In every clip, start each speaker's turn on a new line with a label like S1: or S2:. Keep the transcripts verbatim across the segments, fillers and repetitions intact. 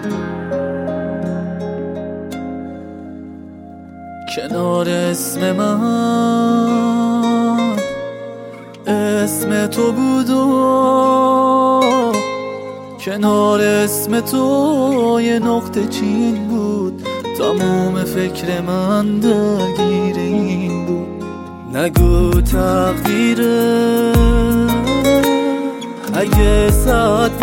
S1: کنار اسم من اسم تو بود و کنار اسم تو یه نقطه چین بود. تموم فکر من درگیر این بود. نگو تقدیره اگه صد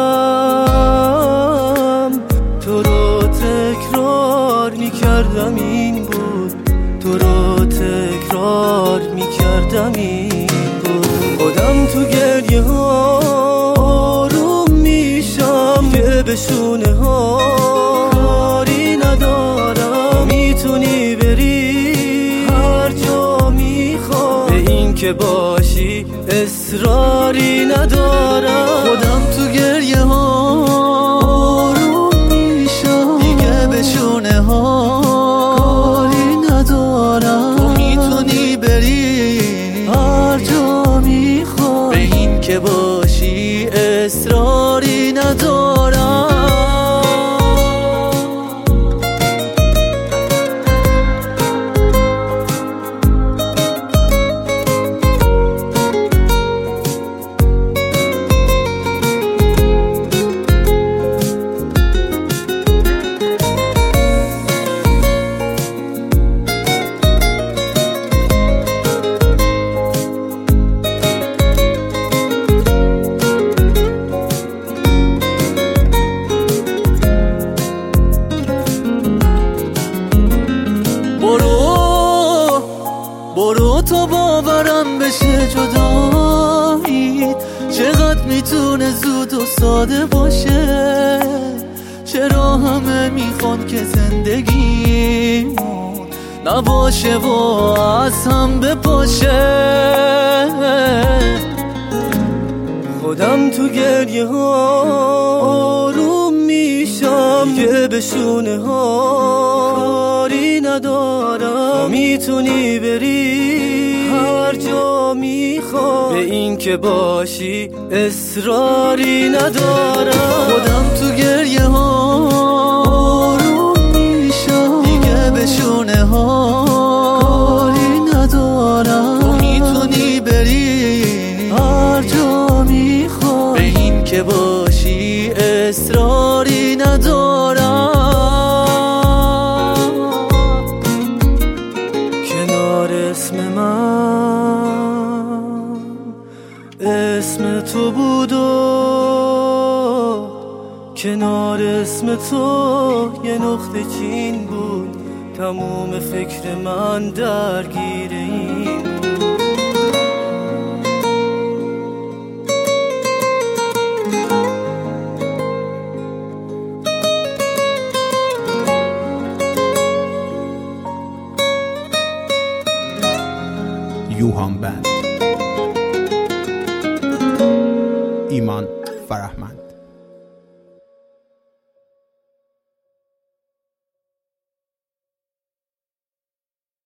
S1: بارم تو رو تکرار میکردم این بود، تو رو تکرار میکردم این بود. خودم تو گریه ها آروم میشم که به شونه ها کاری ندارم. میتونی بری هر جا میخوای، به این که باشی اصراری ندارم. خودم تو گریه ها آروم میشم دیگه به شونه ها کاری ندارم. تو میتونی بری هر جا میخوای، به این که باشی اصراری ندارم. برو تو باورم بشه جدایی چقدر میتونه زود و ساده باشه. چرا همه میخوان که زندگیمون نباشه و از هم بپاشه. خودم تو گریه ها آروم میشم که به شونه ها کاری ندارم. میتونی بری هر جا میخوای، به این که باشی اصراری ندارم. خودم تو گریه ها آروم میشم دیگه به شونه ها کاری ندارم. تو میتونی بری هر جا میخوای، به این که باشی اصراری ندارم. کنار اسم من اسم تو بود و کنار اسم تو یه نقطه چین بود. تموم فکر من درگیر این بود.
S2: یوهان بند، ایمان فرهمند.